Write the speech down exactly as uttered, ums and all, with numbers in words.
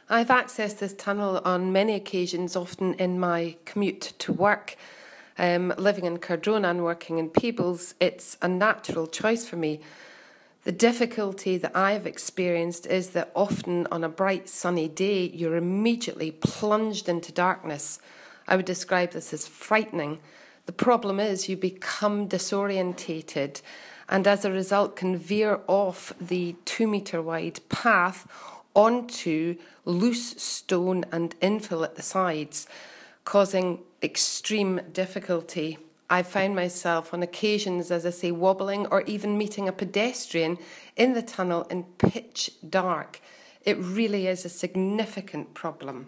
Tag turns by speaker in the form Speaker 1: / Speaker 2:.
Speaker 1: I've accessed this tunnel on many occasions, often in my commute to work. Um, living in Cardrona and working in Peebles, it's a natural choice for me. The difficulty that I've experienced is that often on a bright sunny day, you're immediately plunged into darkness. I would describe this as frightening. The problem is you become disorientated and as a result can veer off the two metre wide path onto loose stone and infill at the sides, causing extreme difficulty. I've found myself on occasions, as I say, wobbling or even meeting a pedestrian in the tunnel in pitch dark. It really is a significant problem.